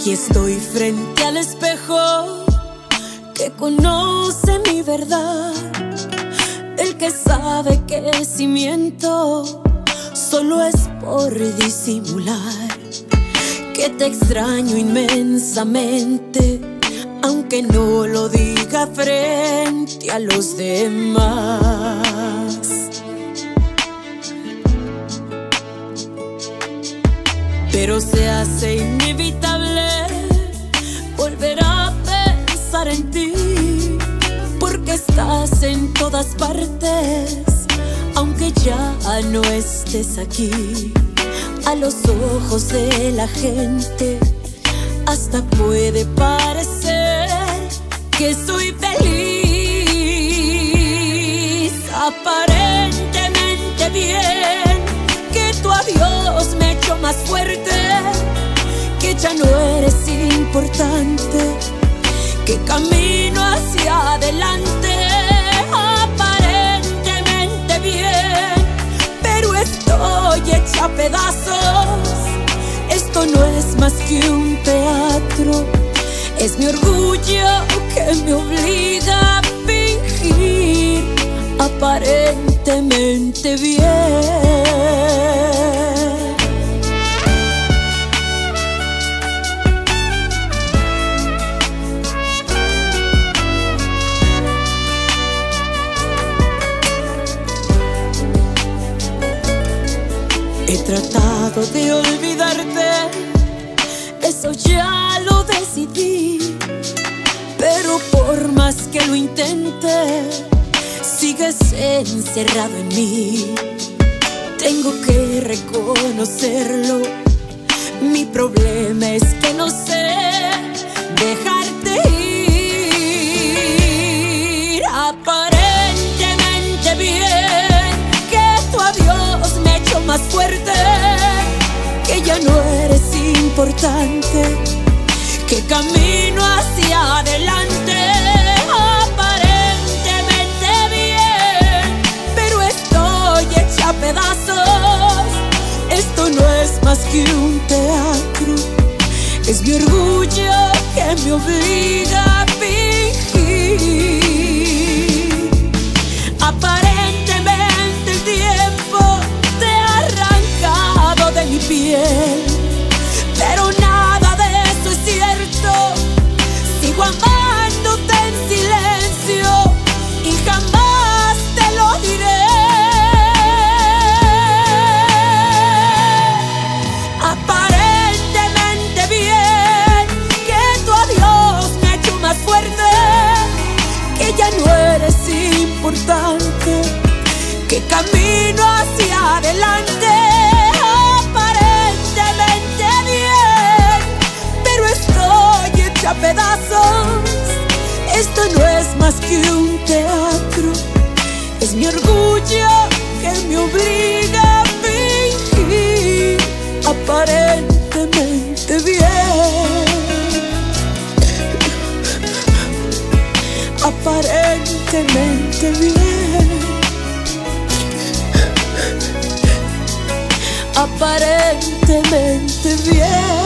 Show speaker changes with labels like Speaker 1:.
Speaker 1: Y estoy frente al espejo que conoce mi verdad, el que sabe que si miento solo es por disimular, que te extraño inmensamente, aunque no lo diga frente a los demás. Pero se hace inevitable volver a pensar en ti, porque estás en todas partes, aunque ya no estés aquí. A los ojos de la gente hasta puede parecer que soy feliz, aparentemente bien, que tu adiós me echó más fuerte, que ya no eres importante, que camino hacia adelante, aparentemente bien, pero estoy hecha a pedazos. Esto no es más que un teatro, es mi orgullo que me obliga a fingir aparentemente bien. He tratado de olvidarte, eso ya lo decidí, pero por más que lo intente, sigues encerrado en mí. Tengo que reconocerlo, mi problema es que no sé dejarte ir. Aparentemente bien, que tu adiós me echó más fuerte, que ya no eres importante, que camino hacia adelante, aparentemente bien, pero estoy hecha a pedazos. Esto no es más que un teatro, es mi orgullo que me obliga a fingir. Aparentemente el tiempo te ha arrancado de mi piel, pero nada de eso es cierto. Sigo amándote en silencio y jamás te lo diré. Aparentemente bien, que tu adiós me echó más fuerte, que ya no eres importante, que camino hacia adelante, aparentemente bien, pero estoy hecha a pedazos. Esto no es más que un teatro, es mi orgullo que me obliga a fingir aparentemente bien, aparentemente bien, aparentemente bien.